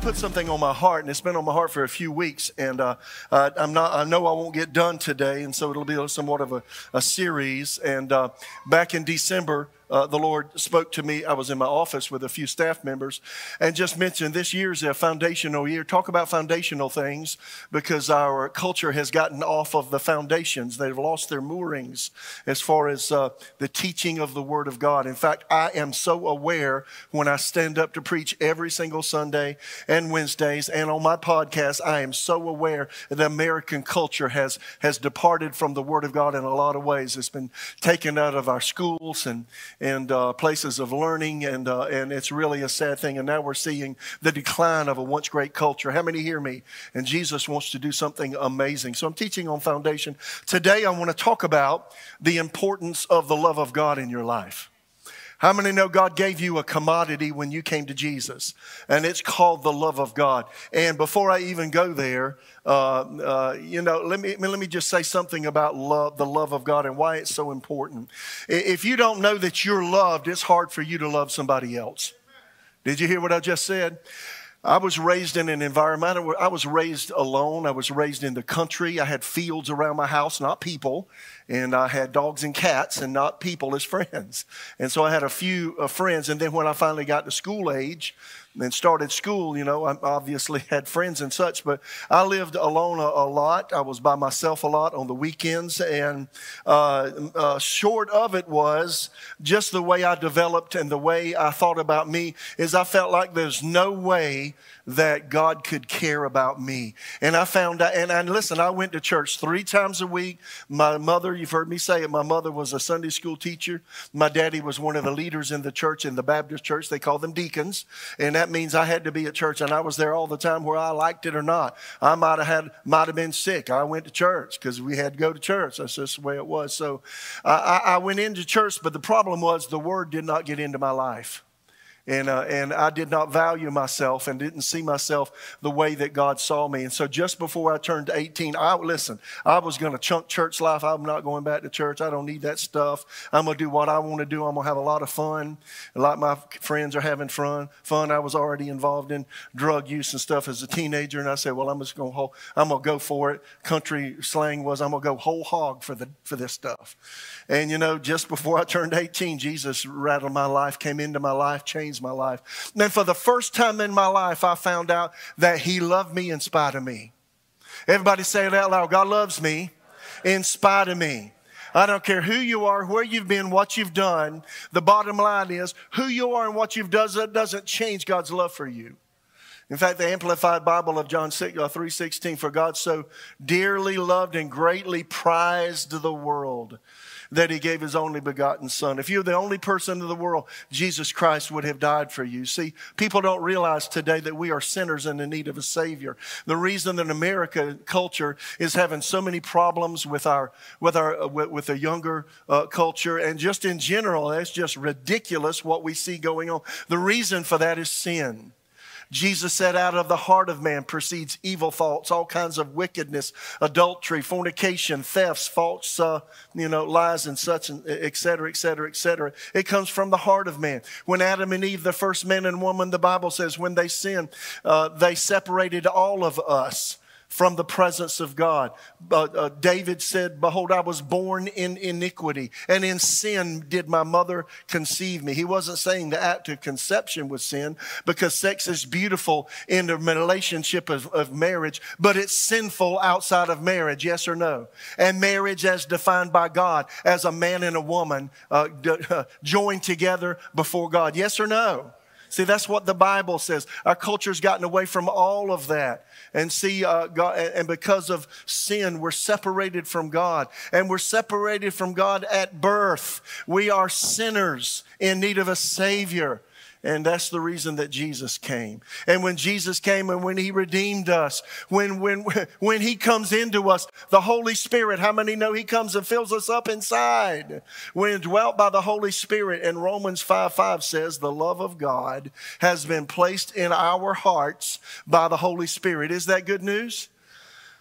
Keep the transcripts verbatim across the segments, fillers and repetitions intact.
put something on my heart, and it's been on my heart for a few weeks. And uh, uh, I'm not. I know I won't get done today, and so it'll be somewhat of a, a series. And uh, back in December, Uh, the Lord spoke to me. I was in my office with a few staff members and just mentioned this year's a foundational year. Talk about foundational things, because our culture has gotten off of the foundations. They've lost their moorings as far as uh, the teaching of the Word of God. In fact, I am so aware when I stand up to preach every single Sunday and Wednesdays and on my podcast, I am so aware that American culture has, has departed from the Word of God in a lot of ways. It's been taken out of our schools and and uh, places of learning, and uh, and it's really a sad thing. And now we're seeing the decline of a once great culture. How many hear me? And Jesus wants to do something amazing. So I'm teaching on foundation. Today I want to talk about the importance of the love of God in your life. How many know God gave you a commodity when you came to Jesus? And it's called the love of God. And before I even go there, uh, uh, you know, let me let me just say something about love, the love of God, and why it's so important. If you don't know that you're loved, it's hard for you to love somebody else. Did you hear what I just said? I was raised in an environment where I was raised alone. I was raised in the country. I had fields around my house, not people. And I had dogs and cats and not people as friends. And so I had a few uh, friends. And then when I finally got to school age and started school, you know, I obviously had friends and such. But I lived alone a, a lot. I was by myself a lot on the weekends. And uh, uh, short of it was just the way I developed and the way I thought about me is I felt like there's no way that God could care about me. And I found out, and, and listen, I went to church three times a week. My mother, you've heard me say it, my mother was a Sunday school teacher. My daddy was one of the leaders in the church, in the Baptist church. They call them deacons. And that means I had to be at church, and I was there all the time whether I liked it or not. I might have had, might have been sick. I went to church because we had to go to church. That's just the way it was. So uh, I, I went into church, but the problem was the word did not get into my life. And uh, and I did not value myself and didn't see myself the way that God saw me. And so just before I turned eighteen, I listen, I was going to chunk church life. I'm not going back to church. I don't need that stuff. I'm going to do what I want to do. I'm going to have a lot of fun. A lot of my friends are having fun. Fun. I was already involved in drug use and stuff as a teenager. And I said, well, I'm just going to I'm going to go for it. Country slang was I'm going to go whole hog for the for this stuff. And, you know, just before I turned eighteen, Jesus rattled my life, came into my life, changed my life. And then for the first time in my life, I found out that he loved me in spite of me. Everybody say it out loud. God loves me in spite of me. I don't care who you are, where you've been, what you've done. The bottom line is who you are and what you've done doesn't change God's love for you. In fact, the Amplified Bible of John three sixteen, for God so dearly loved and greatly prized the world that he gave his only begotten son. If you're the only person in the world, Jesus Christ would have died for you. See, people don't realize today that we are sinners in the need of a Savior. The reason that America culture is having so many problems with our with our uh, with, with the younger uh, culture and just in general, it's just ridiculous what we see going on. The reason for that is sin. Jesus said out of the heart of man proceeds evil thoughts, all kinds of wickedness, adultery, fornication, thefts, false, uh, you know, lies and such, and et cetera, et cetera, et cetera. It comes from the heart of man. When Adam and Eve, the first man and woman, the Bible says when they sinned, uh, they separated all of us from the presence of God. Uh, uh, David said, behold, I was born in iniquity, and in sin did my mother conceive me. He wasn't saying the act of conception was sin, because sex is beautiful in the relationship of, of marriage, but it's sinful outside of marriage, yes or no? And marriage as defined by God, as a man and a woman uh, d- uh, joined together before God, yes or no? See, that's what the Bible says. Our culture's gotten away from all of that. And see, uh, God, and because of sin, we're separated from God. And we're separated from God at birth. We are sinners in need of a Savior. And that's the reason that Jesus came. And when Jesus came and when he redeemed us, when, when, when he comes into us, the Holy Spirit, how many know he comes and fills us up inside? When dwelt by the Holy Spirit, and Romans five five says the love of God has been placed in our hearts by the Holy Spirit. Is that good news?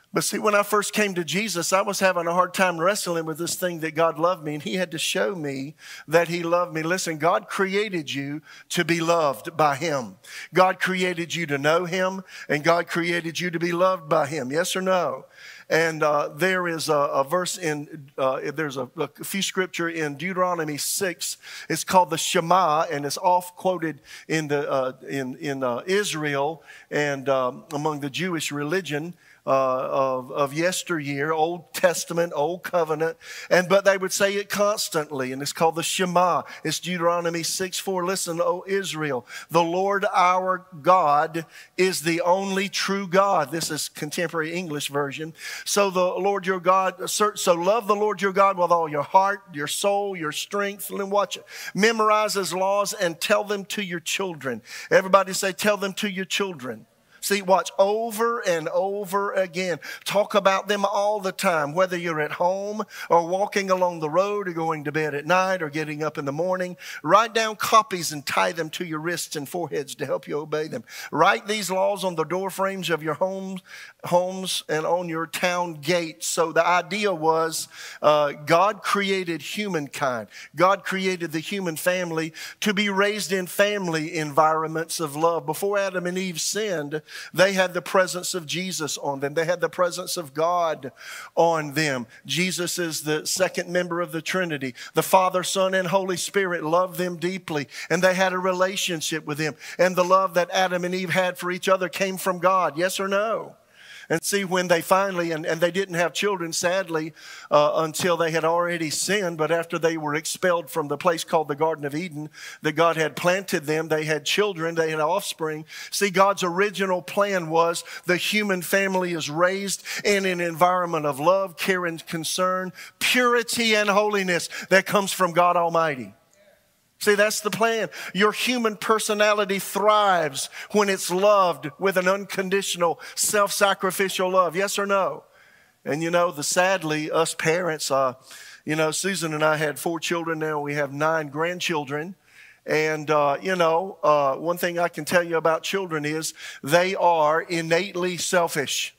But see, when I first came to Jesus, I was having a hard time wrestling with this thing that God loved me, and he had to show me that he loved me. Listen, God created you to be loved by him. God created you to know him, and God created you to be loved by him. Yes or no? And uh, there is a, a verse in, uh, there's a, a few scripture in Deuteronomy six. It's called the Shema, and it's oft quoted in the uh, in in uh, Israel and um, among the Jewish religion. Uh, of, of yesteryear, Old Testament, Old Covenant, and but they would say it constantly, and it's called the Shema. It's Deuteronomy six four. Listen, O Israel, the Lord our God is the only true God. This is contemporary English version. So the Lord your God, so love the Lord your God with all your heart, your soul, your strength. And watch it. Memorize his laws and tell them to your children. Everybody say, tell them to your children. See, watch, over and over again. Talk about them all the time, whether you're at home or walking along the road or going to bed at night or getting up in the morning. Write down copies and tie them to your wrists and foreheads to help you obey them. Write these laws on the door frames of your homes, homes and on your town gates. So the idea was uh, God created humankind. God created the human family to be raised in family environments of love. Before Adam and Eve sinned, they had the presence of Jesus on them. They had the presence of God on them. Jesus is the second member of the Trinity. The Father, Son, and Holy Spirit loved them deeply, and they had a relationship with him. And the love that Adam and Eve had for each other came from God. Yes or no? And see, when they finally, and, and they didn't have children, sadly, uh, until they had already sinned, but after they were expelled from the place called the Garden of Eden, that God had planted them, they had children, they had offspring. See, God's original plan was the human family is raised in an environment of love, care, and concern, purity, and holiness that comes from God Almighty. See, that's the plan. Your human personality thrives when it's loved with an unconditional, self-sacrificial love. Yes or no? And you know, the sadly, us parents, uh, you know, Susan and I had four children now. We have nine grandchildren. And, uh, you know, uh, one thing I can tell you about children is they are innately selfish.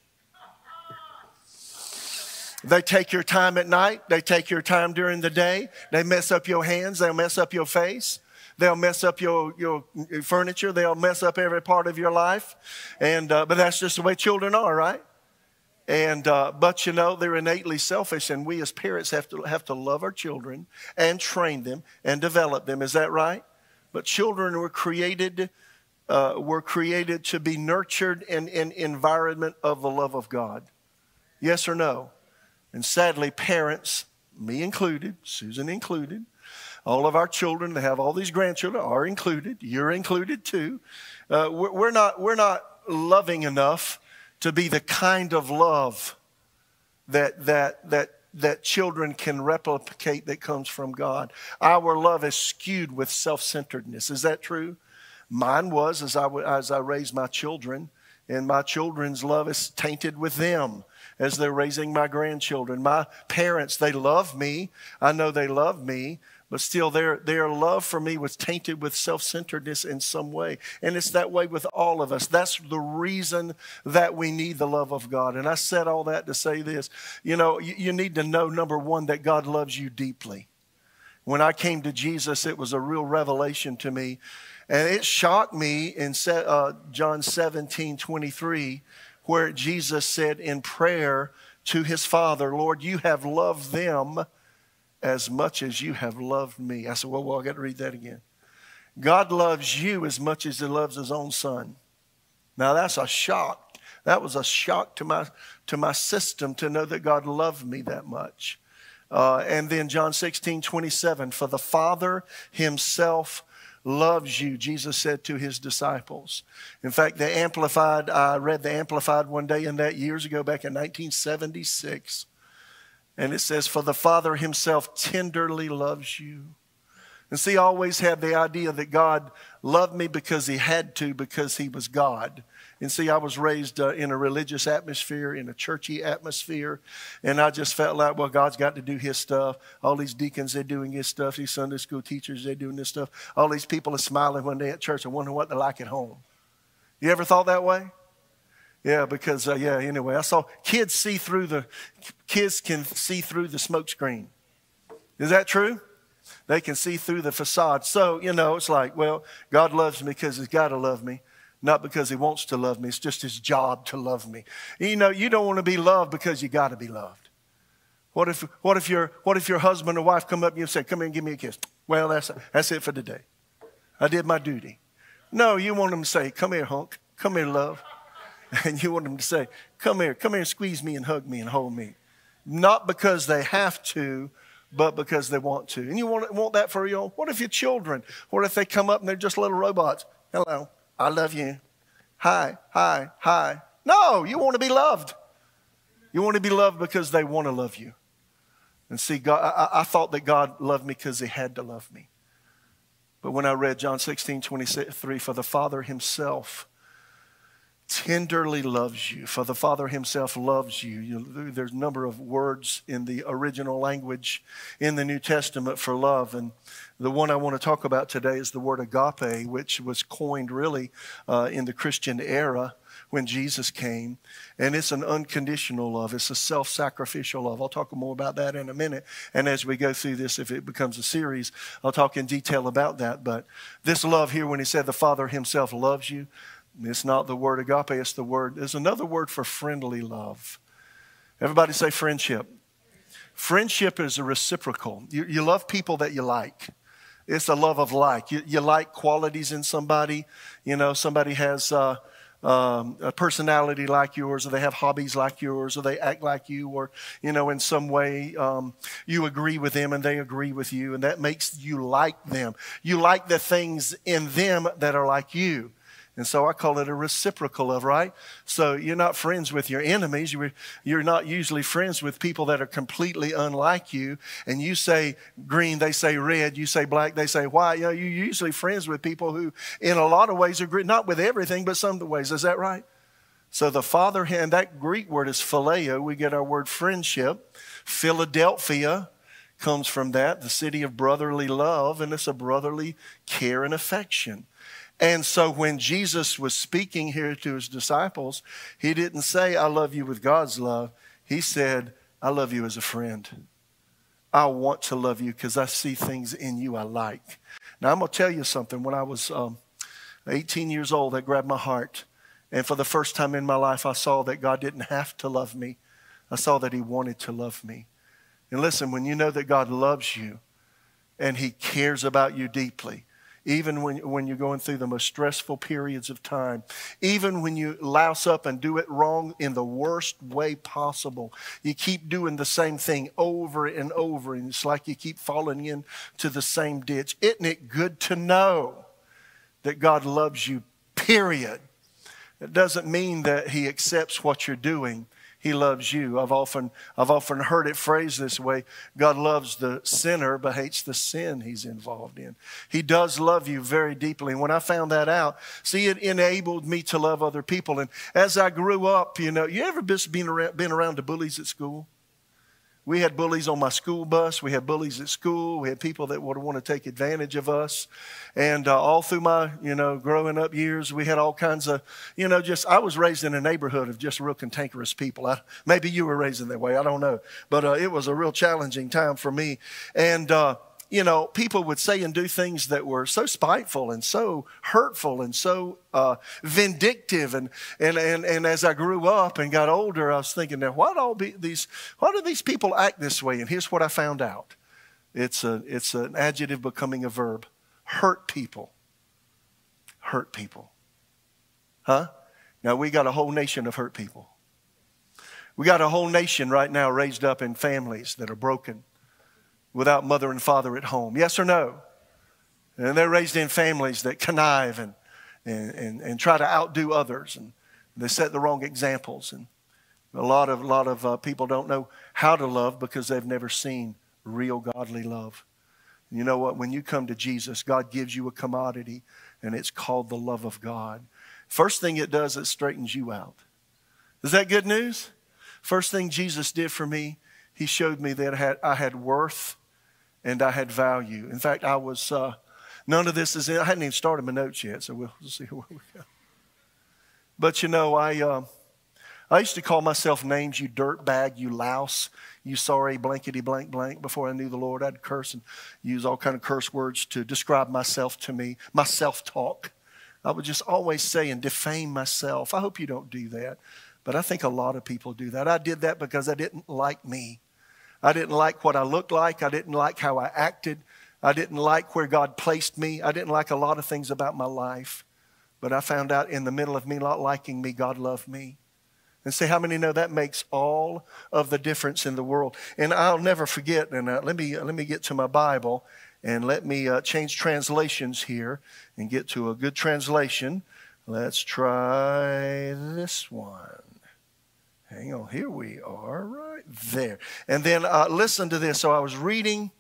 They take your time at night. They take your time during the day. They mess up your hands. They'll mess up your face. They'll mess up your, your furniture. They'll mess up every part of your life. And uh, but that's just the way children are, right? And uh, but you know, they're innately selfish, and we as parents have to have to love our children and train them and develop them. Is that right? But children were created uh, were created to be nurtured in an environment of the love of God. Yes or no? And sadly, parents, me included, Susan included, all of our children, they have all these grandchildren, are included. You're included too. Uh, we're, we're not, we're not loving enough to be the kind of love that that that that children can replicate that comes from God. Our love is skewed with self-centeredness. Is that true? Mine was as I as I raised my children, and my children's love is tainted with them as they're raising my grandchildren. My parents, they love me. I know they love me, but still their, their love for me was tainted with self-centeredness in some way. And it's that way with all of us. That's the reason that we need the love of God. And I said all that to say this. You know, you, you need to know, number one, that God loves you deeply. When I came to Jesus, it was a real revelation to me. And it shocked me in uh, John seventeen twenty-three, where Jesus said in prayer to his Father, Lord, you have loved them as much as you have loved me. I said, well, well I got to read that again. God loves you as much as he loves his own son. Now that's a shock. That was a shock to my, to my system to know that God loved me that much. Uh, and then John sixteen twenty-seven, for the Father himself loves you, Jesus said to his disciples. In fact, the Amplified, I read the Amplified one day in that years ago, back in nineteen seventy-six. And it says, for the Father himself tenderly loves you. And see, I always had the idea that God loved me because he had to, because he was God. And see, I was raised uh, in a religious atmosphere, in a churchy atmosphere. And I just felt like, well, God's got to do his stuff. All these deacons, they're doing his stuff. These Sunday school teachers, they're doing this stuff. All these people are smiling one day at church and wondering what they're like at home. You ever thought that way? Yeah, because, uh, yeah, anyway, I saw kids see through the, kids can see through the smoke screen. Is that true? They can see through the facade. So, you know, it's like, well, God loves me because he's got to love me, not because he wants to love me. It's just his job to love me. You know, you don't want to be loved because you got to be loved. What if, what if your, what if your husband or wife come up and you say, come here and give me a kiss? Well, that's, that's it for today. I did my duty. No, you want them to say, come here, hunk. Come here, love. And you want them to say, come here, come here, squeeze me and hug me and hold me. Not because they have to, but because they want to. And you want, want that for your own. What if your children? What if they come up and they're just little robots? Hello, I love you. Hi, hi, hi. No, you want to be loved. You want to be loved because they want to love you. And see, God, I, I thought that God loved me because he had to love me. But when I read John sixteen twenty-three, for the Father himself tenderly loves you. For the Father himself loves you. you. There's a number of words in the original language in the New Testament for love. And the one I want to talk about today is the word agape, which was coined really uh, in the Christian era when Jesus came. And it's an unconditional love. It's a self-sacrificial love. I'll talk more about that in a minute. And as we go through this, if it becomes a series, I'll talk in detail about that. But this love here, when he said the Father himself loves you, it's not the word agape, it's the word, there's another word for friendly love. Everybody say friendship. Friendship is a reciprocal. You, you love people that you like. It's a love of like. You, you like qualities in somebody. You know, somebody has uh, um, a personality like yours, or they have hobbies like yours, or they act like you, or, you know, in some way um, you agree with them and they agree with you, and that makes you like them. You like the things in them that are like you. And so I call it a reciprocal love, right? So you're not friends with your enemies. You're, you're not usually friends with people that are completely unlike you. And you say green, they say red. You say black, they say white. You know, you're usually friends with people who in a lot of ways agree, not with everything, but some of the ways. Is that right? So the Father, and that Greek word is phileo. We get our word friendship. Philadelphia comes from that, the city of brotherly love, and it's a brotherly care and affection. And so when Jesus was speaking here to his disciples, he didn't say, I love you with God's love. He said, I love you as a friend. I want to love you because I see things in you I like. Now, I'm going to tell you something. When I was um, eighteen years old, that grabbed my heart. And for the first time in my life, I saw that God didn't have to love me. I saw that he wanted to love me. And listen, when you know that God loves you and he cares about you deeply, even when, when you're going through the most stressful periods of time, even when you louse up and do it wrong in the worst way possible, you keep doing the same thing over and over, and it's like you keep falling into the same ditch. Isn't it good to know that God loves you, period? It doesn't mean that he accepts what you're doing. He loves you. I've often, I've often heard it phrased this way. God loves the sinner but hates the sin he's involved in. He does love you very deeply. And when I found that out, see, it enabled me to love other people. And as I grew up, you know, you ever been around, been around the bullies at school? We had bullies on my school bus. We had bullies at school. We had people that would want to take advantage of us. And uh, all through my, you know, growing up years, we had all kinds of, you know, just, I was raised in a neighborhood of just real cantankerous people. I, maybe you were raised in that way. I don't know. But uh, it was a real challenging time for me. And, uh, you know, people would say and do things that were so spiteful and so hurtful and so uh, vindictive. And, and, and, and as I grew up and got older, I was thinking, now, why do all be these, why do these people act this way? And here's what I found out. It's, a, it's an adjective becoming a verb. Hurt people. Hurt people. Huh? Now, we got a whole nation of hurt people. We got a whole nation right now raised up in families that are broken, without mother and father at home. Yes or no? And they're raised in families that connive and, and, and, and try to outdo others. And they set the wrong examples. And a lot of, a lot of uh, people don't know how to love because they've never seen real godly love. And you know what? When you come to Jesus, God gives you a commodity, and it's called the love of God. First thing it does, it straightens you out. Is that good news? First thing Jesus did for me, he showed me that I had, I had worth and I had value. In fact, I was, uh, none of this is in, I hadn't even started my notes yet, so we'll, we'll see where we go. But you know, I, uh, I used to call myself names, you dirt bag, you louse, you sorry blankety blank blank. Before I knew the Lord, I'd curse and use all kind of curse words to describe myself to me, my self-talk. I would just always say and defame myself. I hope you don't do that. But I think a lot of people do that. I did that because I didn't like me. I didn't like what I looked like. I didn't like how I acted. I didn't like where God placed me. I didn't like a lot of things about my life. But I found out in the middle of me not liking me, God loved me. And see, how many know that makes all of the difference in the world? And I'll never forget, and uh, let me let me get to my Bible, and let me uh, change translations here and get to a good translation. Let's try this one. Hang on, here we are, right there. And then uh, listen to this. So I was reading,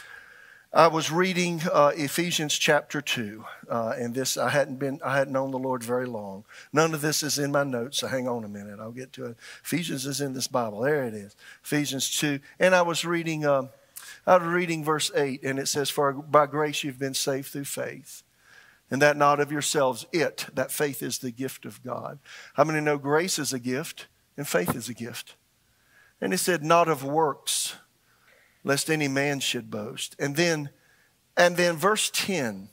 I was reading uh, Ephesians chapter two, uh, and this I hadn't been, I hadn't known the Lord very long. None of this is in my notes, so hang on a minute. I'll get to it. Ephesians is in this Bible. There it is, Ephesians two. And I was reading, uh, I was reading verse eight, and it says, "For by grace you've been saved through faith, and that not of yourselves. It, that faith, is the gift of God." How many know grace is a gift? And faith is a gift. And it said, "Not of works, lest any man should boast." And then, and then verse ten,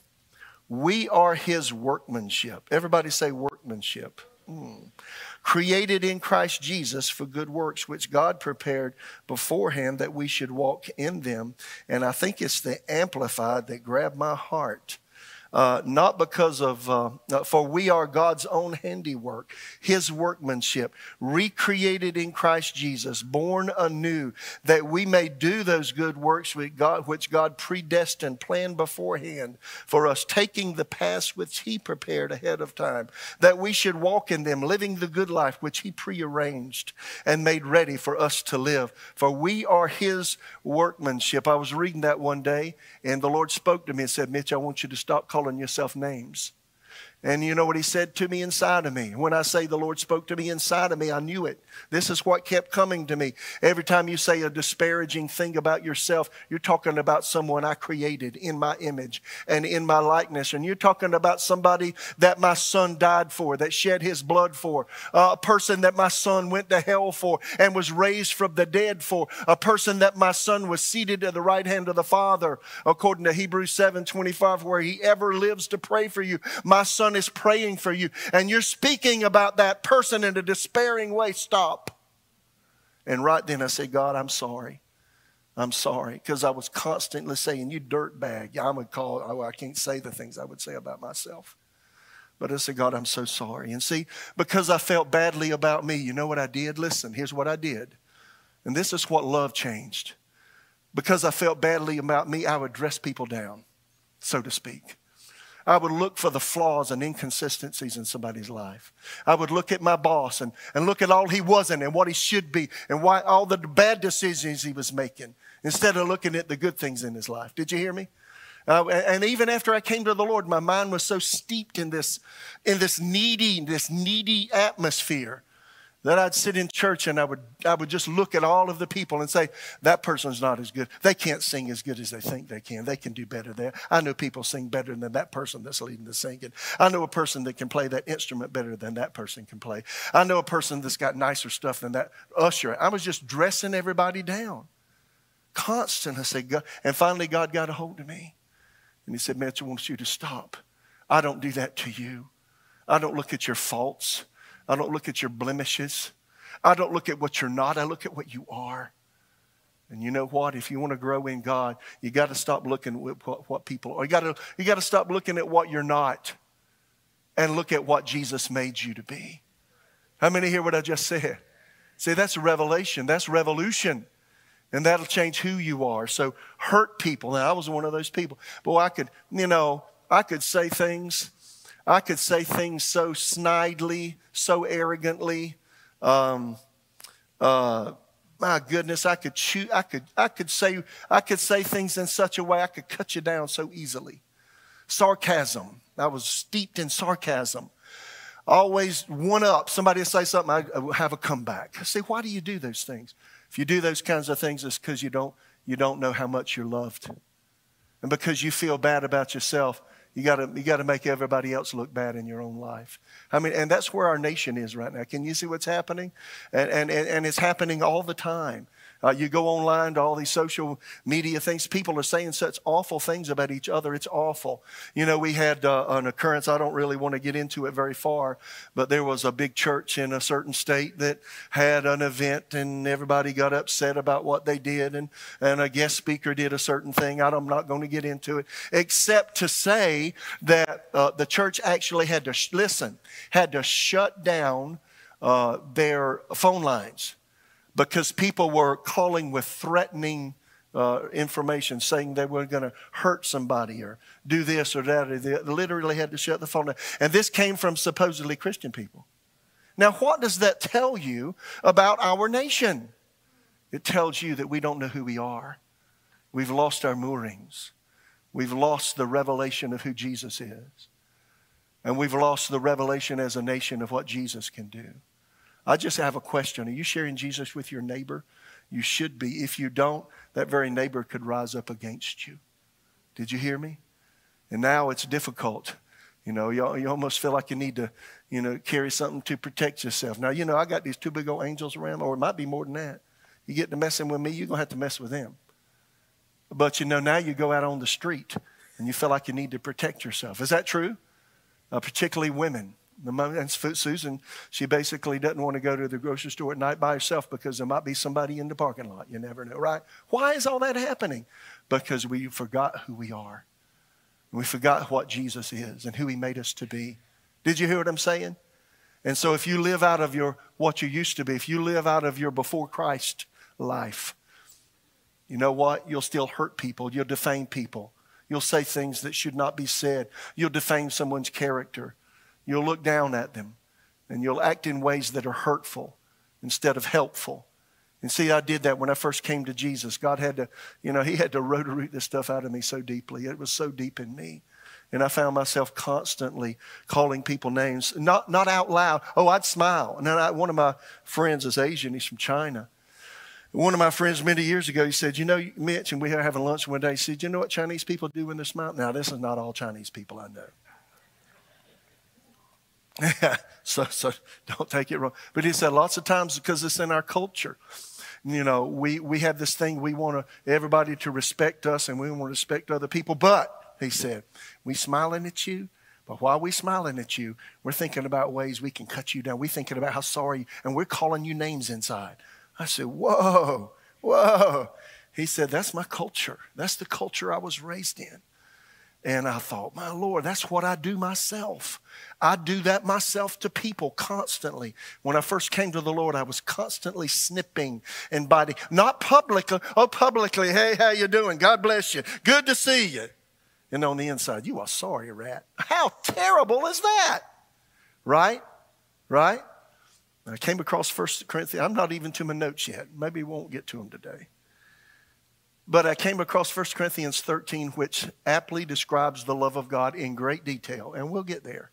"We are his workmanship." Everybody say workmanship. Mm. "Created in Christ Jesus for good works, which God prepared beforehand that we should walk in them." And I think it's the Amplified that grabbed my heart. Uh, not because of, uh, for we are God's own handiwork, his workmanship, recreated in Christ Jesus, born anew, that we may do those good works which God, which God predestined, planned beforehand for us, taking the paths which he prepared ahead of time, that we should walk in them, living the good life which he prearranged and made ready for us to live. For we are his workmanship. I was reading that one day, and the Lord spoke to me and said, "Mitch, I want you to stop calling yourself names." And you know what he said to me inside of me? When I say the Lord spoke to me inside of me, I knew it. This is what kept coming to me. Every time you say a disparaging thing about yourself, you're talking about someone I created in my image and in my likeness. And you're talking about somebody that my son died for, that shed his blood for. Uh, a person that my son went to hell for and was raised from the dead for. A person that my son was seated at the right hand of the Father, according to Hebrews seven twenty-five, where he ever lives to pray for you. My son is praying for you, and you're speaking about that person in a despairing way. Stop. And right then I say, "God, I'm sorry. I'm sorry," because I was constantly saying, "You dirtbag." I would call, oh, I can't say the things I would say about myself. But I said, "God, I'm so sorry." And see, because I felt badly about me, you know what I did? Listen, here's what I did. And this is what love changed. Because I felt badly about me, I would dress people down, so to speak. I would look for the flaws and inconsistencies in somebody's life. I would look at my boss and, and look at all he wasn't and what he should be and why all the bad decisions he was making, instead of looking at the good things in his life. Did you hear me? Uh, and even after I came to the Lord, my mind was so steeped in this, in this needy, this needy atmosphere, that I'd sit in church and I would, I would just look at all of the people and say, "That person's not as good. They can't sing as good as they think they can. They can do better there. I know people sing better than that person that's leading the singing. I know a person that can play that instrument better than that person can play. I know a person that's got nicer stuff than that usher." I was just dressing everybody down. Constant. I said, God, and finally God got a hold of me. And he said, "Mitch, I want you to stop. I don't do that to you. I don't look at your faults. I don't look at your blemishes. I don't look at what you're not. I look at what you are." And you know what? If you want to grow in God, you got to stop looking at what, what people are. You got to, you got to stop looking at what you're not and look at what Jesus made you to be. How many hear what I just said? See, that's revelation. That's revolution. And that'll change who you are. So hurt people. Now, I was one of those people. Boy, I could, you know, I could say things. I could say things so snidely, so arrogantly. Um, uh, my goodness, I could chew, I could, I could say, I could say things in such a way I could cut you down so easily. Sarcasm. I was steeped in sarcasm. Always one up. Somebody would say something, I would have a comeback. See, why do you do those things? If you do those kinds of things, it's because you don't, you don't know how much you're loved. And because you feel bad about yourself, You got to you got to make everybody else look bad in your own life. I mean, and that's where our nation is right now. Can you see what's happening? And and and, and it's happening all the time. Uh, you go online to all these social media things. People are saying such awful things about each other. It's awful. You know, we had uh, an occurrence. I don't really want to get into it very far, but there was a big church in a certain state that had an event, and everybody got upset about what they did, and, and a guest speaker did a certain thing. I'm not going to get into it, except to say that uh, the church actually had to, sh- listen, had to shut down uh, their phone lines, because people were calling with threatening uh, information, saying they were going to hurt somebody or do this or that. Or they literally had to shut the phone down. And this came from supposedly Christian people. Now, what does that tell you about our nation? It tells you that we don't know who we are. We've lost our moorings. We've lost the revelation of who Jesus is. And we've lost the revelation as a nation of what Jesus can do. I just have a question. Are you sharing Jesus with your neighbor? You should be. If you don't, that very neighbor could rise up against you. Did you hear me? And now it's difficult. You know, you, you almost feel like you need to, you know, carry something to protect yourself. Now, you know, I got these two big old angels around, or it might be more than that. You get to messing with me, you're going to have to mess with them. But, you know, now you go out on the street and you feel like you need to protect yourself. Is that true? Uh, particularly women. And Susan, she basically doesn't want to go to the grocery store at night by herself because there might be somebody in the parking lot. You never know, right? Why is all that happening? Because we forgot who we are. We forgot what Jesus is and who he made us to be. Did you hear what I'm saying? And so if you live out of your what you used to be, if you live out of your before Christ life, you know what? You'll still hurt people. You'll defame people. You'll say things that should not be said. You'll defame someone's character. You'll look down at them, and you'll act in ways that are hurtful instead of helpful. And see, I did that when I first came to Jesus. God had to, you know, he had to root this stuff out of me so deeply. It was so deep in me. And I found myself constantly calling people names, not, not out loud. Oh, I'd smile. And then I, one of my friends is Asian. He's from China. One of my friends many years ago, he said, you know, Mitch, and we were having lunch one day, he said, you know what Chinese people do when they're smiling? Now, this is not all Chinese people I know. so, so don't take it wrong. But he said lots of times because it's in our culture. You know, we, we have this thing, we want to, everybody to respect us and we want to respect other people. But, he said, we smiling at you. But while we smiling at you, we're thinking about ways we can cut you down. We're thinking about how sorry, and we're calling you names inside. I said, whoa, whoa. He said, that's my culture. That's the culture I was raised in. And I thought, my Lord, that's what I do myself. I do that myself to people constantly. When I first came to the Lord, I was constantly snipping and biting. Not publicly. Oh, publicly, hey, how you doing? God bless you. Good to see you. And on the inside, you are sorry, rat. How terrible is that? Right? Right? I came across First Corinthians. I'm not even to my notes yet. Maybe we won't get to them today. But I came across First Corinthians thirteen, which aptly describes the love of God in great detail. And we'll get there.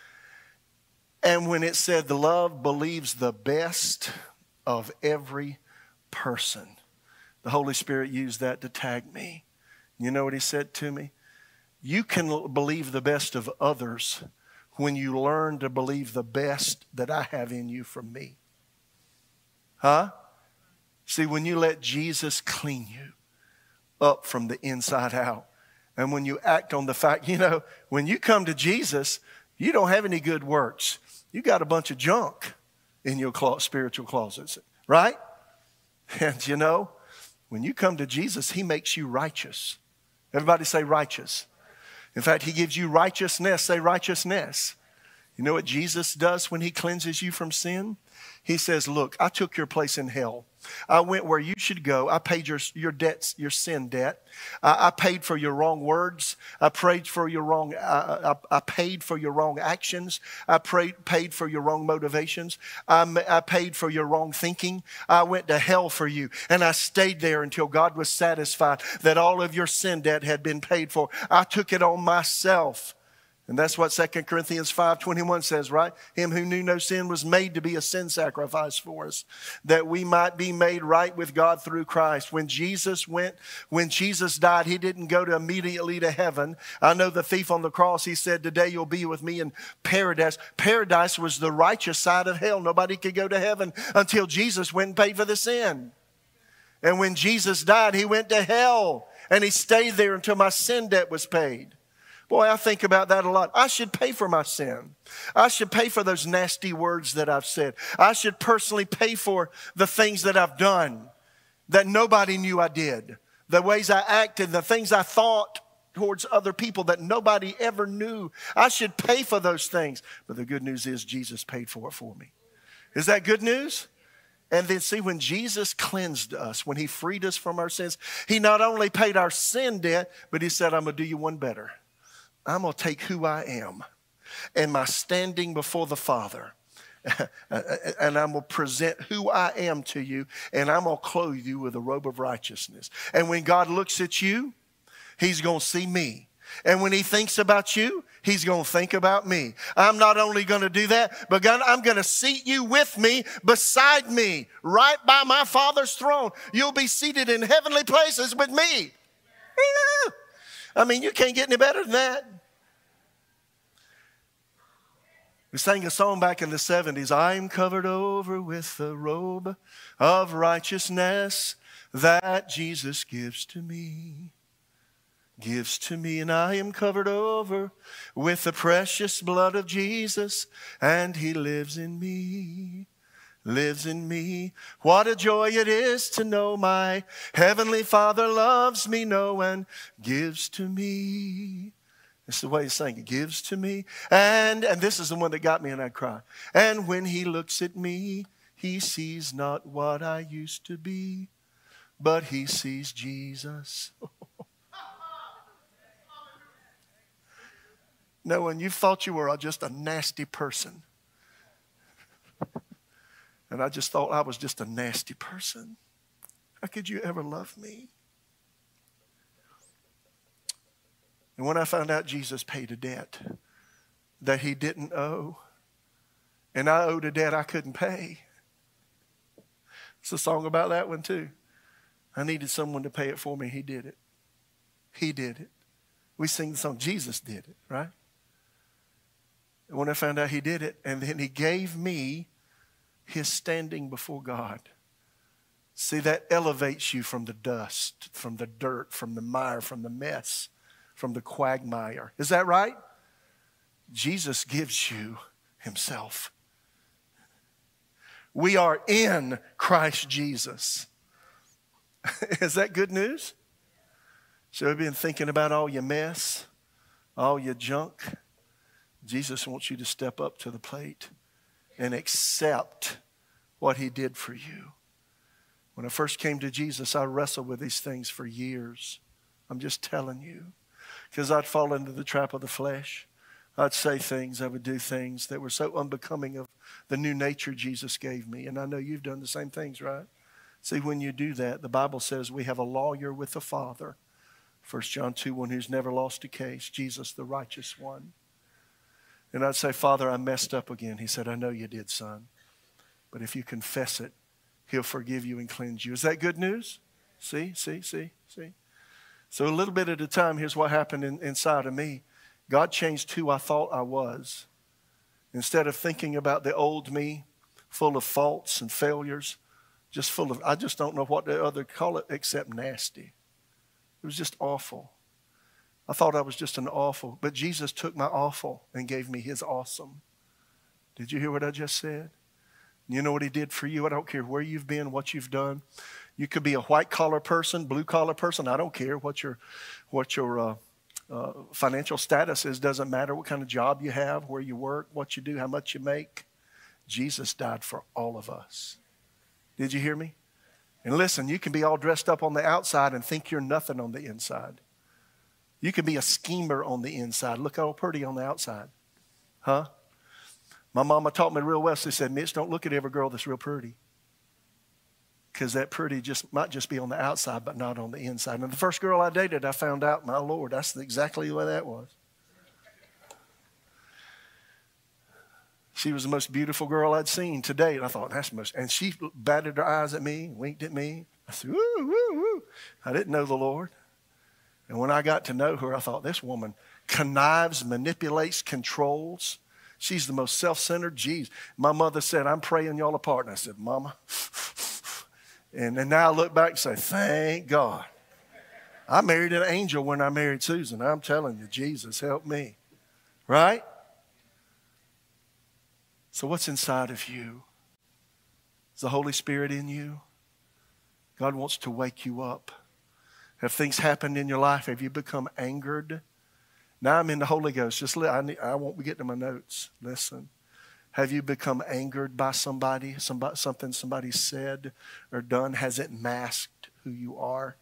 And when it said the love believes the best of every person, the Holy Spirit used that to tag me. You know what he said to me? You can believe the best of others when you learn to believe the best that I have in you from me. Huh? See, when you let Jesus clean you up from the inside out, and when you act on the fact, you know, when you come to Jesus, you don't have any good works. You got a bunch of junk in your clo- spiritual closets, right? And you know, when you come to Jesus, he makes you righteous. Everybody say righteous. In fact, he gives you righteousness. Say righteousness. You know what Jesus does when he cleanses you from sin? He says, look, I took your place in hell. I went where you should go. I paid your, your debts, your sin debt. I, I paid for your wrong words. I prayed for your wrong, I, I, I paid for your wrong actions. I prayed, paid for your wrong motivations. I, I paid for your wrong thinking. I went to hell for you. And I stayed there until God was satisfied that all of your sin debt had been paid for. I took it on myself And that's what Second Corinthians five twenty-one says, right? Him who knew no sin was made to be a sin sacrifice for us, that we might be made right with God through Christ. When Jesus went, when Jesus died, he didn't go to immediately to heaven. I know the thief on the cross, he said, today you'll be with me in paradise. Paradise was the righteous side of hell. Nobody could go to heaven until Jesus went and paid for the sin. And when Jesus died, he went to hell and he stayed there until my sin debt was paid. Boy, I think about that a lot. I should pay for my sin. I should pay for those nasty words that I've said. I should personally pay for the things that I've done that nobody knew I did. The ways I acted, the things I thought towards other people that nobody ever knew. I should pay for those things. But the good news is Jesus paid for it for me. Is that good news? And then see, when Jesus cleansed us, when he freed us from our sins, he not only paid our sin debt, but he said, I'm going to do you one better. I'm going to take who I am and my standing before the Father, and I'm going to present who I am to you, and I'm going to clothe you with a robe of righteousness. And when God looks at you, he's going to see me. And when he thinks about you, he's going to think about me. I'm not only going to do that, but God, I'm going to seat you with me, beside me, right by my Father's throne. You'll be seated in heavenly places with me. I mean, you can't get any better than that. We sang a song back in the seventies. I'm covered over with the robe of righteousness that Jesus gives to me. Gives to me, and I am covered over with the precious blood of Jesus, and he lives in me. Lives in me. What a joy it is to know my heavenly Father loves me, know and gives to me. This is the way he's saying it. Gives to me. And, and this is the one that got me, and I cry. And when he looks at me, he sees not what I used to be, but he sees Jesus. No, when you thought you were just a nasty person. And I just thought I was just a nasty person. How could you ever love me? And when I found out Jesus paid a debt that he didn't owe, and I owed a debt I couldn't pay. It's a song about that one too. I needed someone to pay it for me. He did it. He did it. We sing the song, Jesus did it, right? And when I found out he did it, and then he gave me his standing before God. See, that elevates you from the dust, from the dirt, from the mire, from the mess, from the quagmire. Is that right? Jesus gives you himself. We are in Christ Jesus. Is that good news? So you've been thinking about all your mess, all your junk. Jesus wants you to step up to the plate and accept what he did for you. When I first came to Jesus, I wrestled with these things for years. I'm just telling you. Because I'd fall into the trap of the flesh. I'd say things, I would do things that were so unbecoming of the new nature Jesus gave me. And I know you've done the same things, right? See, when you do that, the Bible says we have a lawyer with the Father. First John two, one who's never lost a case. Jesus, the righteous one. And I'd say, Father, I messed up again. He said, I know you did, son. But if you confess it, he'll forgive you and cleanse you. Is that good news? See, see, see, see. So a little bit at a time, here's what happened in, inside of me. God changed who I thought I was. Instead of thinking about the old me, full of faults and failures, just full of, I just don't know what the other call it except nasty. It was just awful. I thought I was just an awful, but Jesus took my awful and gave me his awesome. Did you hear what I just said? You know what he did for you? I don't care where you've been, what you've done. You could be a white-collar person, blue-collar person. I don't care what your, what your uh, uh, financial status is. Doesn't matter what kind of job you have, where you work, what you do, how much you make. Jesus died for all of us. Did you hear me? And listen, you can be all dressed up on the outside and think you're nothing on the inside. You can be a schemer on the inside. Look how pretty on the outside. Huh? My mama taught me real well. She said, Mitch, don't look at every girl that's real pretty. Because that pretty just might just be on the outside, but not on the inside. And the first girl I dated, I found out, my Lord, that's exactly the way that was. She was the most beautiful girl I'd seen to date. I thought, that's most, and she batted her eyes at me, winked at me. I said, woo, woo, woo. I didn't know the Lord. And when I got to know her, I thought, this woman connives, manipulates, controls. She's the most self-centered. Geez, my mother said, I'm praying y'all apart. And I said, Mama. And then now I look back and say, thank God. I married an angel when I married Susan. I'm telling you, Jesus helped me. Right? So what's inside of you? Is the Holy Spirit in you? God wants to wake you up. Have things happened in your life? Have you become angered? Now I'm in the Holy Ghost. Just li- I, need, I won't be getting to my notes. Listen. Have you become angered by somebody, somebody, something somebody said or done? Has it masked who you are?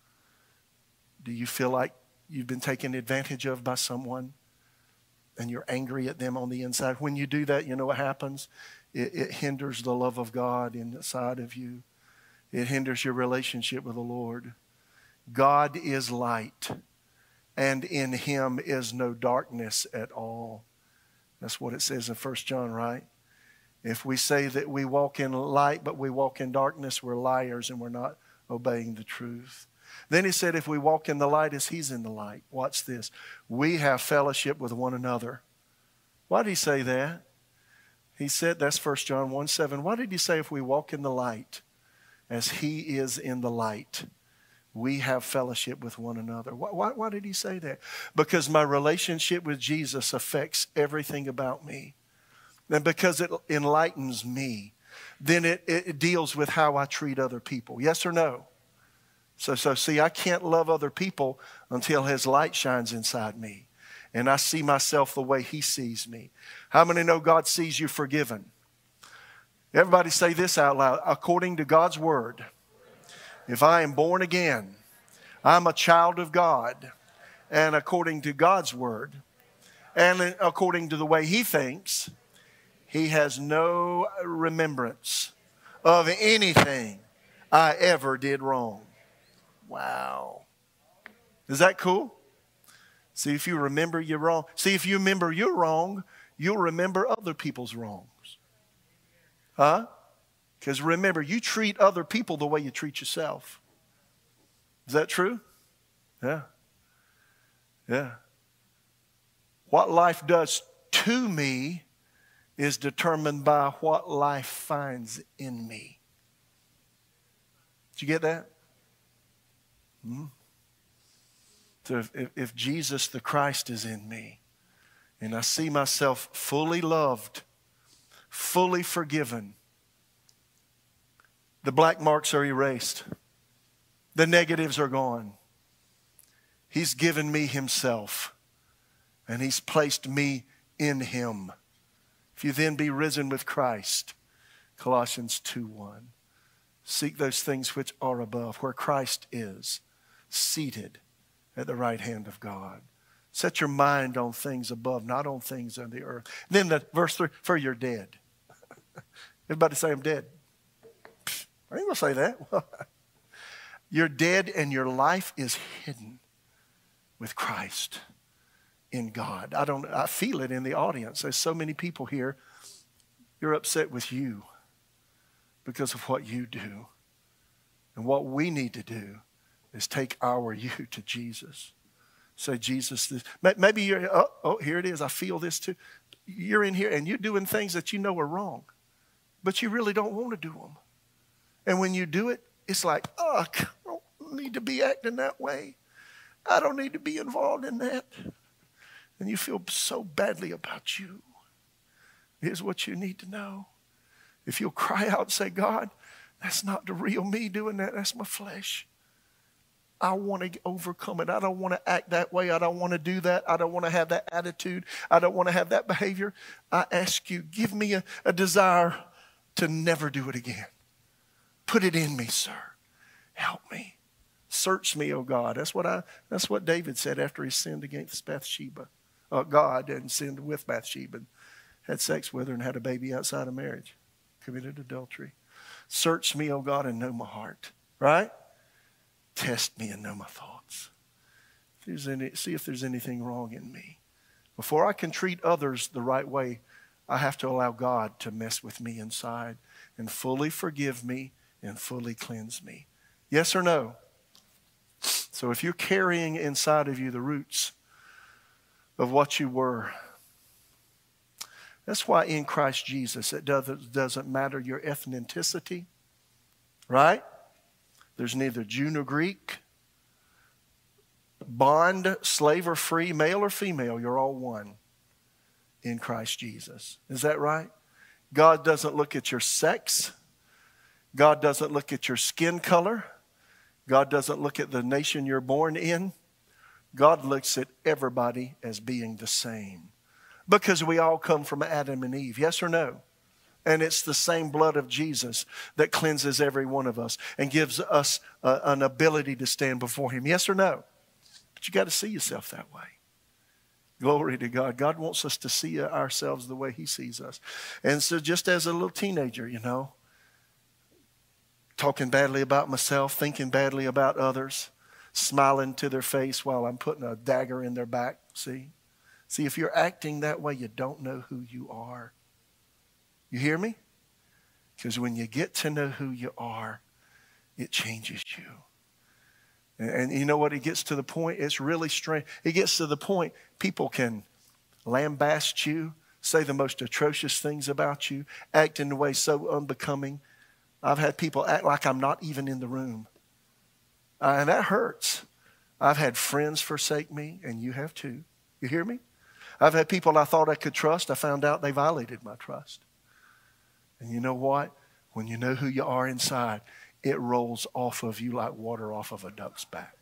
Do you feel like you've been taken advantage of by someone and you're angry at them on the inside? When you do that, you know what happens? It, it hinders the love of God inside of you. It hinders your relationship with the Lord. God is light, and in him is no darkness at all. That's what it says in First John, right? If we say that we walk in light, but we walk in darkness, we're liars and we're not obeying the truth. Then he said, if we walk in the light as he's in the light, watch this, we have fellowship with one another. Why did he say that? He said, that's First John one seven. Why did he say if we walk in the light as he is in the light, we have fellowship with one another? Why, why, why did he say that? Because my relationship with Jesus affects everything about me. And because it enlightens me, then it, it deals with how I treat other people. Yes or no? So, so see, I can't love other people until his light shines inside me. And I see myself the way he sees me. How many know God sees you forgiven? Everybody say this out loud. According to God's word, if I am born again, I'm a child of God. And according to God's word, and according to the way he thinks, he has no remembrance of anything I ever did wrong. Wow. Is that cool? See, if you remember you're wrong. See, if you remember you're wrong, you'll remember other people's wrongs. Huh? Because remember, you treat other people the way you treat yourself. Is that true? Yeah. Yeah. What life does to me is determined by what life finds in me. Did you get that? Hmm? So if, if, if Jesus the Christ is in me, and I see myself fully loved, fully forgiven, the black marks are erased. The negatives are gone. He's given me himself, and he's placed me in him. If you then be risen with Christ, Colossians two one, seek those things which are above, where Christ is, seated at the right hand of God. Set your mind on things above, not on things on the earth. Then the verse three, for you're dead. Everybody say, I'm dead. I ain't going to say that. You're dead and your life is hidden with Christ in God. I don't, I feel it in the audience. There's so many people here. You're upset with you because of what you do. And what we need to do is take our you to Jesus. Say, Jesus, this, maybe you're, oh, oh, here it is. I feel this too. You're in here and you're doing things that you know are wrong, but you really don't want to do them. And when you do it, it's like, oh, I don't need to be acting that way. I don't need to be involved in that. And you feel so badly about you. Here's what you need to know. If you'll cry out and say, God, that's not the real me doing that. That's my flesh. I want to overcome it. I don't want to act that way. I don't want to do that. I don't want to have that attitude. I don't want to have that behavior. I ask you, give me a, a desire to never do it again. Put it in me, sir. Help me. Search me, O God. That's what I. That's what David said after he sinned against Bathsheba. Uh, God and sinned with Bathsheba, and had sex with her and had a baby outside of marriage. Committed adultery. Search me, O God, and know my heart. Right? Test me and know my thoughts. If there's any, see if there's anything wrong in me. Before I can treat others the right way, I have to allow God to mess with me inside and fully forgive me and fully cleanse me. Yes or no? So if you're carrying inside of you the roots of what you were, that's why in Christ Jesus it doesn't, doesn't matter your ethnicity, right? There's neither Jew nor Greek, bond, slave or free, male or female, you're all one in Christ Jesus. Is that right? God doesn't look at your sex. God doesn't look at your skin color. God doesn't look at the nation you're born in. God looks at everybody as being the same. Because we all come from Adam and Eve. Yes or no? And it's the same blood of Jesus that cleanses every one of us and gives us uh, an ability to stand before Him. Yes or no? But you got to see yourself that way. Glory to God. God wants us to see ourselves the way He sees us. And so just as a little teenager, you know, talking badly about myself, thinking badly about others, smiling to their face while I'm putting a dagger in their back, see? See, if you're acting that way, you don't know who you are. You hear me? Because when you get to know who you are, it changes you. And, and you know what? It gets to the point, it's really strange. It gets to the point people can lambaste you, say the most atrocious things about you, act in a way so unbecoming. I've had people act like I'm not even in the room. Uh, and that hurts. I've had friends forsake me, and you have too. You hear me? I've had people I thought I could trust. I found out they violated my trust. And you know what? When you know who you are inside, it rolls off of you like water off of a duck's back.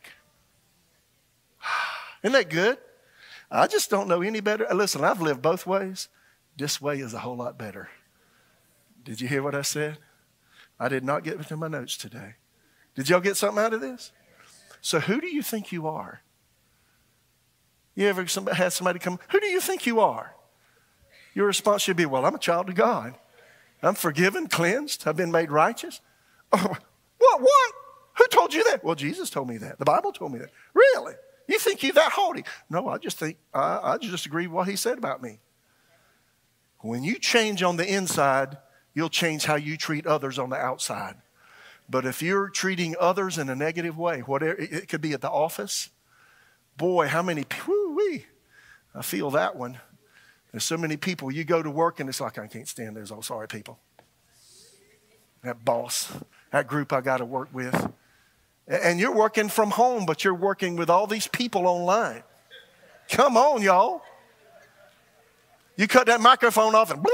Isn't that good? I just don't know any better. Listen, I've lived both ways. This way is a whole lot better. Did you hear what I said? I did not get into my notes today. Did y'all get something out of this? So who do you think you are? You ever somebody, had somebody come, who do you think you are? Your response should be, well, I'm a child of God. I'm forgiven, cleansed. I've been made righteous. Oh, what, what? Who told you that? Well, Jesus told me that. The Bible told me that. Really? You think you're that haughty? No, I just think, I, I just agree with what He said about me. When you change on the inside, you'll change how you treat others on the outside. But if you're treating others in a negative way, whatever, it could be at the office. Boy, how many, whoo-wee, I feel that one. There's so many people, you go to work and it's like, I can't stand those old sorry people. That boss, that group I got to work with. And you're working from home, but you're working with all these people online. Come on, y'all. You cut that microphone off and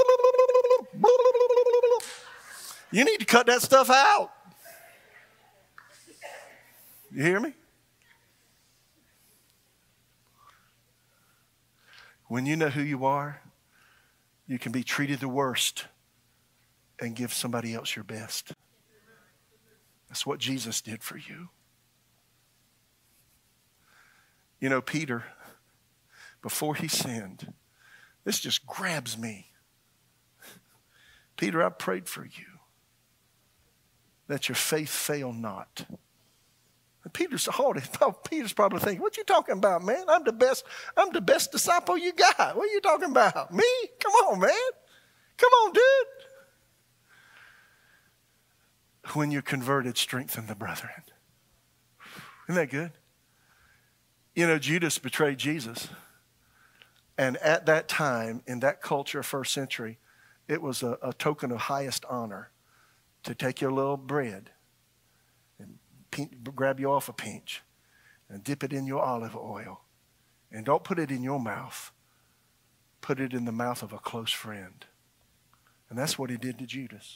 you need to cut that stuff out. You hear me? When you know who you are, you can be treated the worst and give somebody else your best. That's what Jesus did for you. You know, Peter, before he sinned, this just grabs me. Peter, I prayed for you that your faith fail not. And Peter's haughty. Peter's probably thinking, what you talking about, man? I'm the best, I'm the best disciple you got. What are you talking about? Me? Come on, man. Come on, dude. When you're converted, strengthen the brethren. Isn't that good? You know, Judas betrayed Jesus. And at that time, in that culture, first century, it was a, a token of highest honor to take your little bread and pinch, grab you off a pinch and dip it in your olive oil. And don't put it in your mouth. Put it in the mouth of a close friend. And that's what he did to Judas.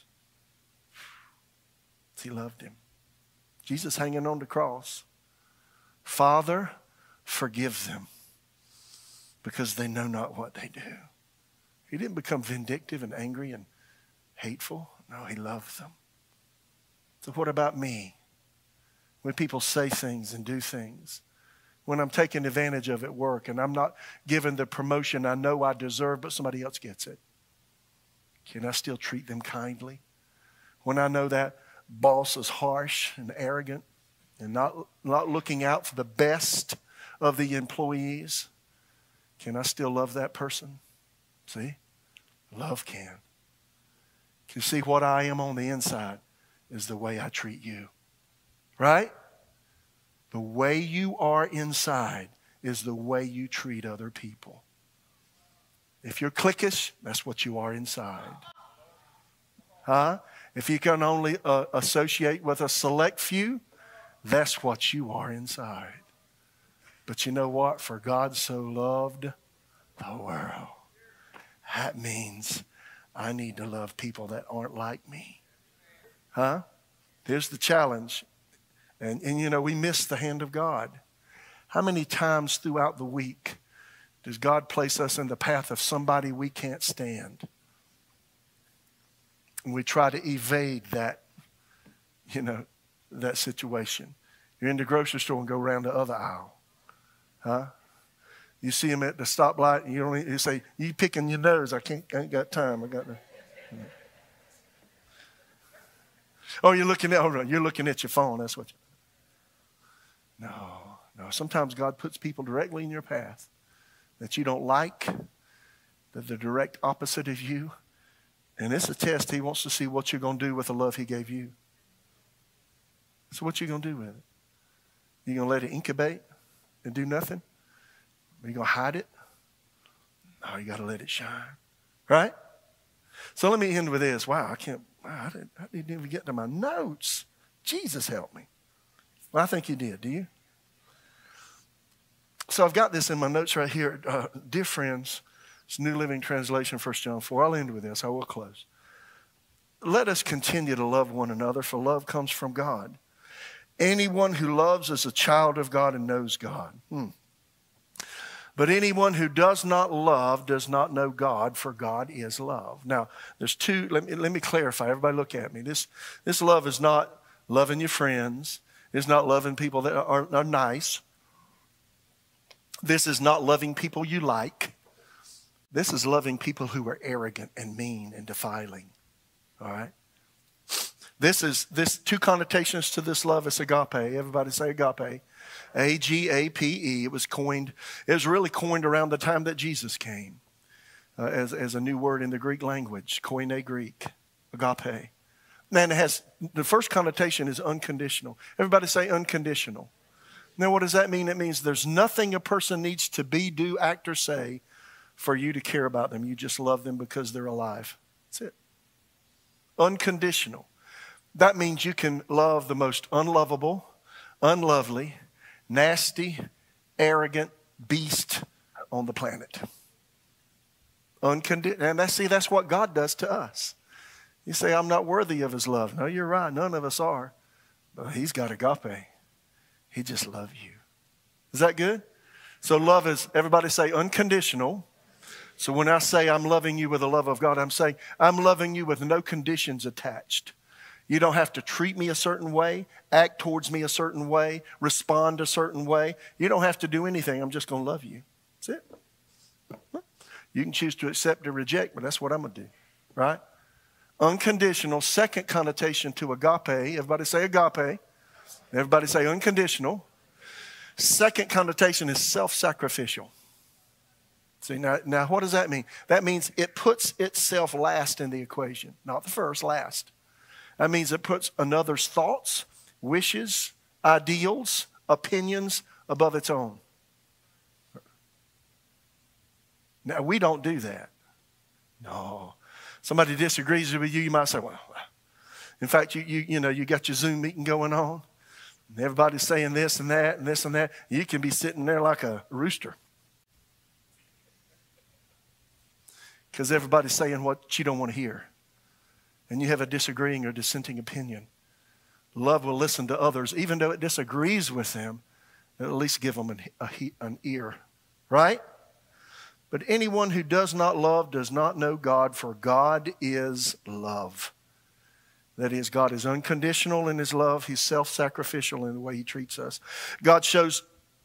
He loved him. Jesus hanging on the cross. Father, forgive them because they know not what they do. He didn't become vindictive and angry and hateful. No, he loved them. So what about me? When people say things and do things, when I'm taken advantage of at work and I'm not given the promotion I know I deserve, but somebody else gets it, can I still treat them kindly? When I know that boss is harsh and arrogant and not, not looking out for the best of the employees, can I still love that person? See? Love can. You see, what I am on the inside is the way I treat you. Right? The way you are inside is the way you treat other people. If you're cliquish, that's what you are inside. Huh? If you can only uh, associate with a select few, that's what you are inside. But you know what? For God so loved the world. That means I need to love people that aren't like me. Huh? Here's the challenge. And, and you know, we miss the hand of God. How many times throughout the week does God place us in the path of somebody we can't stand? And we try to evade that, you know, that situation. You're in the grocery store and go around the other aisle. Huh? You see them at the stoplight and you, don't, you say, you picking your nose. I can't, I ain't got time. I got to. Oh, you're looking at, oh, you're looking at your phone. That's what you. No, no. Sometimes God puts people directly in your path that you don't like, that they're direct opposite of you. And it's a test. He wants to see what you're going to do with the love he gave you. So what you going to do with it? You going to let it incubate and do nothing? Are you going to hide it? No, you got to let it shine. Right? So let me end with this. Wow, I can't, wow, I didn't, I didn't even get to my notes. Jesus help me. Well, I think you did. Do you? So I've got this in my notes right here. Uh, dear friends, it's New Living Translation, First John four. I'll end with this. I will close. Let us continue to love one another, for love comes from God. Anyone who loves is a child of God and knows God. Hmm. But anyone who does not love does not know God, for God is love. Now, there's two, let me, let me clarify. Everybody look at me. This, this love is not loving your friends. It's not loving people that are, are nice. This is not loving people you like. This is loving people who are arrogant and mean and defiling. All right? This is, this two connotations to this love is agape. Everybody say agape. A G A P E. It was coined, it was really coined around the time that Jesus came uh, as, as a new word in the Greek language, Koine Greek, agape. And it has, the first connotation is unconditional. Everybody say unconditional. Now what does that mean? It means there's nothing a person needs to be, do, act, or say for you to care about them. You just love them because they're alive. That's it. Unconditional. That means you can love the most unlovable, unlovely, nasty, arrogant beast on the planet. Uncondi- and that's, see, that's what God does to us. You say, I'm not worthy of his love. No, you're right. None of us are. But he's got agape. He just loves you. Is that good? So love is, everybody say unconditional. So when I say I'm loving you with the love of God, I'm saying I'm loving you with no conditions attached. You don't have to treat me a certain way, act towards me a certain way, respond a certain way. You don't have to do anything. I'm just going to love you. That's it. You can choose to accept or reject, but that's what I'm going to do. Right? Unconditional, second connotation to agape. Everybody say agape. Everybody say unconditional. Second connotation is self-sacrificial. See, now, now what does that mean? That means it puts itself last in the equation. Not the first, last. That means it puts another's thoughts, wishes, ideals, opinions above its own. Now, we don't do that. No. Somebody disagrees with you, you might say, well, in fact, you, you, you know, you got your Zoom meeting going on, and everybody's saying this and that and this and that. You can be sitting there like a rooster. Because everybody's saying what you don't want to hear. And you have a disagreeing or dissenting opinion. Love will listen to others, even though it disagrees with them, at least give them an, a, an ear, right? But anyone who does not love does not know God, for God is love. That is, God is unconditional in his love. He's self-sacrificial in the way he treats us. God shows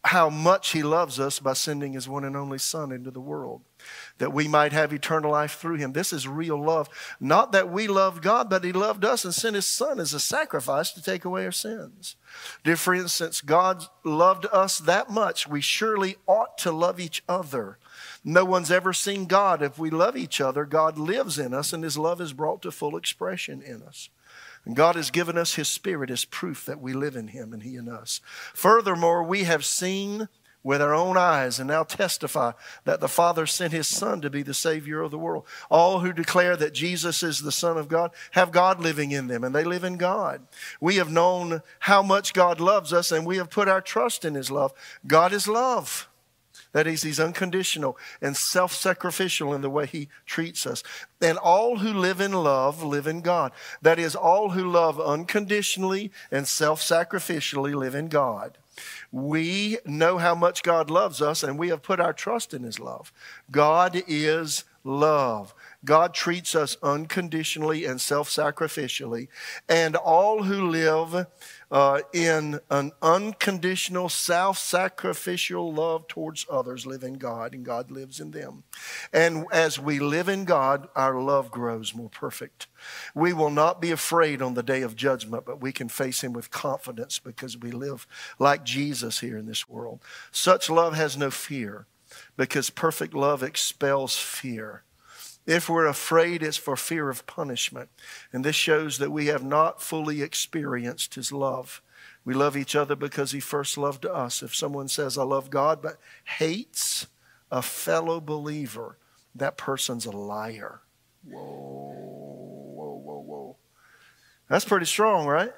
how much he loves us by sending his one and only Son into the world, that we might have eternal life through him. This is real love. Not that we loved God, but he loved us and sent his Son as a sacrifice to take away our sins. Dear friends, since God loved us that much, we surely ought to love each other. No one's ever seen God. If we love each other, God lives in us, and his love is brought to full expression in us. And God has given us his Spirit as proof that we live in him and he in us. Furthermore, we have seen with our own eyes and now testify that the Father sent his Son to be the Savior of the world. All who declare that Jesus is the Son of God have God living in them, and they live in God. We have known how much God loves us, and we have put our trust in his love. God is love. That is, he's unconditional and self-sacrificial in the way he treats us. And all who live in love live in God. That is, all who love unconditionally and self-sacrificially live in God. We know how much God loves us, and we have put our trust in his love. God is love. God treats us unconditionally and self-sacrificially. And all who live uh, in an unconditional, self-sacrificial love towards others live in God, and God lives in them. And as we live in God, our love grows more perfect. We will not be afraid on the day of judgment, but we can face him with confidence because we live like Jesus here in this world. Such love has no fear, because perfect love expels fear. If we're afraid, it's for fear of punishment. And this shows that we have not fully experienced his love. We love each other because he first loved us. If someone says, I love God, but hates a fellow believer, that person's a liar. Whoa, whoa, whoa, whoa. That's pretty strong, right?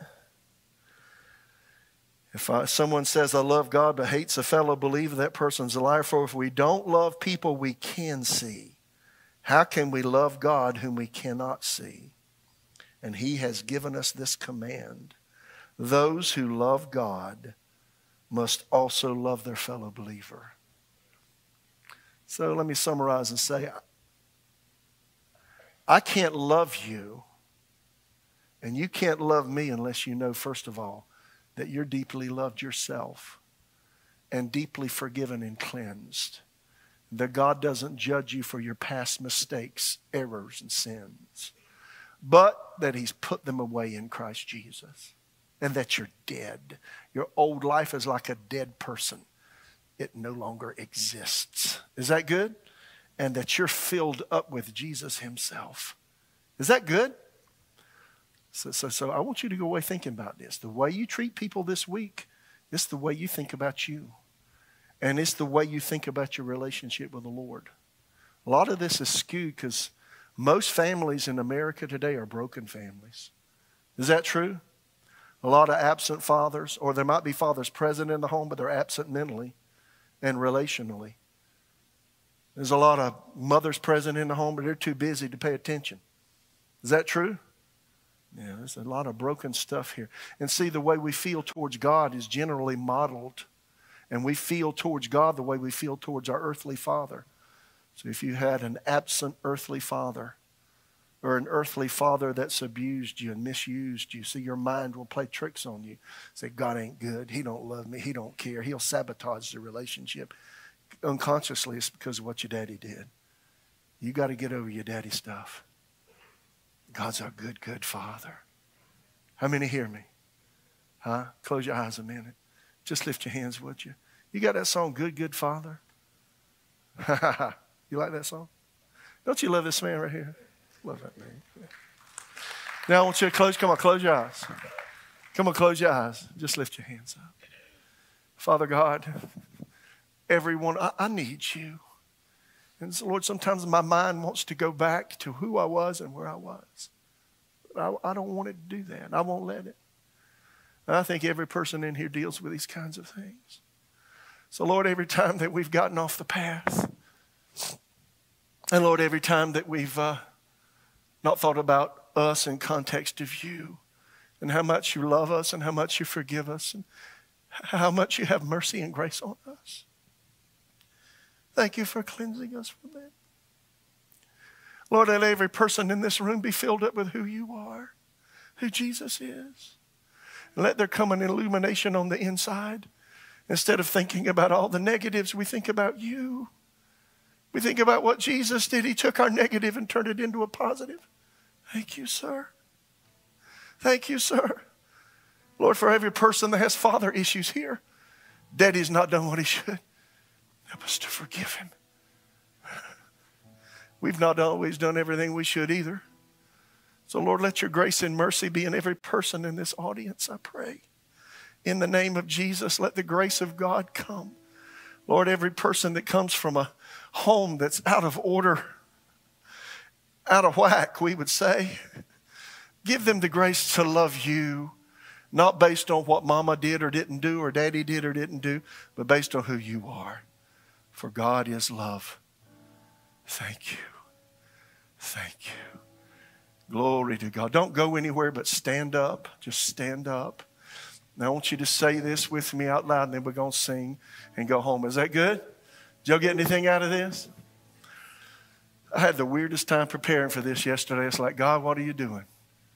If I, someone says, I love God, but hates a fellow believer, that person's a liar. For if we don't love people we can see, how can we love God whom we cannot see? And he has given us this command. Those who love God must also love their fellow believer. So let me summarize and say, I can't love you, and you can't love me unless you know, first of all, that you're deeply loved yourself and deeply forgiven and cleansed. That God doesn't judge you for your past mistakes, errors, and sins, but that he's put them away in Christ Jesus, and that you're dead. Your old life is like a dead person. It no longer exists. Is that good? And that you're filled up with Jesus himself. Is that good? So, so, so I want you to go away thinking about this. The way you treat people this week, it's the way you think about you. And it's the way you think about your relationship with the Lord. A lot of this is skewed because most families in America today are broken families. Is that true? A lot of absent fathers, or there might be fathers present in the home, but they're absent mentally and relationally. There's a lot of mothers present in the home, but they're too busy to pay attention. Is that true? Yeah, there's a lot of broken stuff here. And see, the way we feel towards God is generally modeled. And we feel towards God the way we feel towards our earthly father. So if you had an absent earthly father, or an earthly father that's abused you and misused you, see, your mind will play tricks on you. Say, God ain't good. He don't love me. He don't care. He'll sabotage the relationship. Unconsciously, it's because of what your daddy did. You got to get over your daddy stuff. God's our good, good father. How many hear me? Huh? Close your eyes a minute. Just lift your hands, would you? You got that song, Good, Good Father? You like that song? Don't you love this man right here? Love that man. Yeah. Now I want you to close, come on, close your eyes. Come on, close your eyes. Just lift your hands up. Father God, everyone, I, I need you. And so, Lord, sometimes my mind wants to go back to who I was and where I was. But I, I don't want it to do that. I won't let it. And I think every person in here deals with these kinds of things. So, Lord, every time that we've gotten off the path, and Lord, every time that we've uh, not thought about us in context of you, and how much you love us, and how much you forgive us, and how much you have mercy and grace on us. Thank you for cleansing us from that. Lord, let every person in this room be filled up with who you are, who Jesus is. Let there come an illumination on the inside. Instead of thinking about all the negatives, we think about you. We think about what Jesus did. He took our negative and turned it into a positive. Thank you, sir. Thank you, sir. Lord, for every person that has father issues here, Daddy's not done what he should. Help us to forgive him. We've not always done everything we should either. So, Lord, let your grace and mercy be in every person in this audience, I pray. In the name of Jesus, let the grace of God come. Lord, every person that comes from a home that's out of order, out of whack, we would say, give them the grace to love you, not based on what mama did or didn't do or daddy did or didn't do, but based on who you are. For God is love. Thank you. Thank you. Glory to God. Don't go anywhere but stand up. Just stand up. Now I want you to say this with me out loud, and then we're going to sing and go home. Is that good? Did y'all get anything out of this? I had the weirdest time preparing for this yesterday. It's like, God, what are you doing?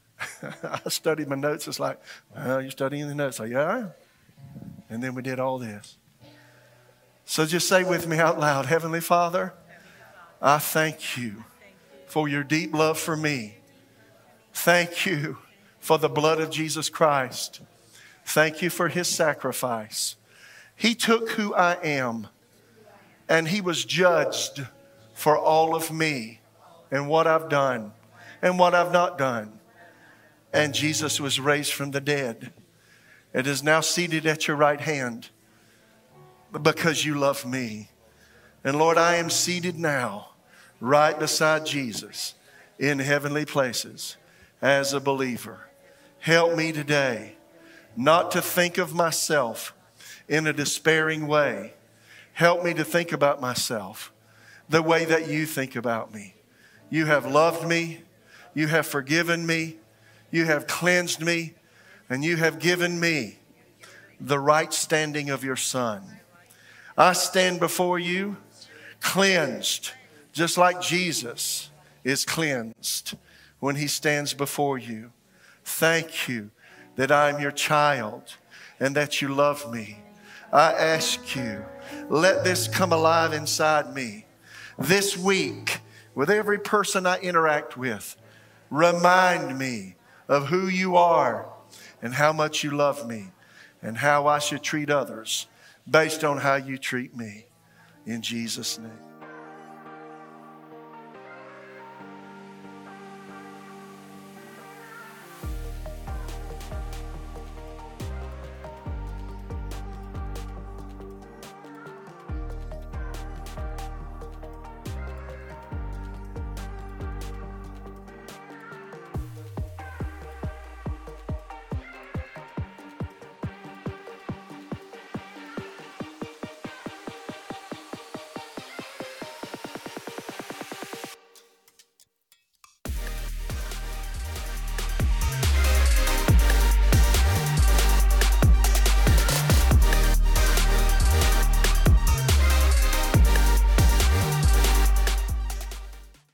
I studied my notes. It's like, well, you're studying the notes. Like, yeah, I am. And then we did all this. So just say with me out loud, Heavenly Father, I thank you for your deep love for me. Thank you for the blood of Jesus Christ. Thank you for his sacrifice. He took who I am, and he was judged for all of me and what I've done and what I've not done. And Jesus was raised from the dead. It is now seated at your right hand because you love me. And Lord, I am seated now right beside Jesus in heavenly places as a believer. Help me today not to think of myself in a despairing way. Help me to think about myself the way that you think about me. You have loved me. You have forgiven me. You have cleansed me. And you have given me the right standing of your Son. I stand before you cleansed, just like Jesus is cleansed when he stands before you. Thank you that I'm your child and that you love me. I ask you, let this come alive inside me. This week, with every person I interact with, remind me of who you are and how much you love me and how I should treat others based on how you treat me. In Jesus' name.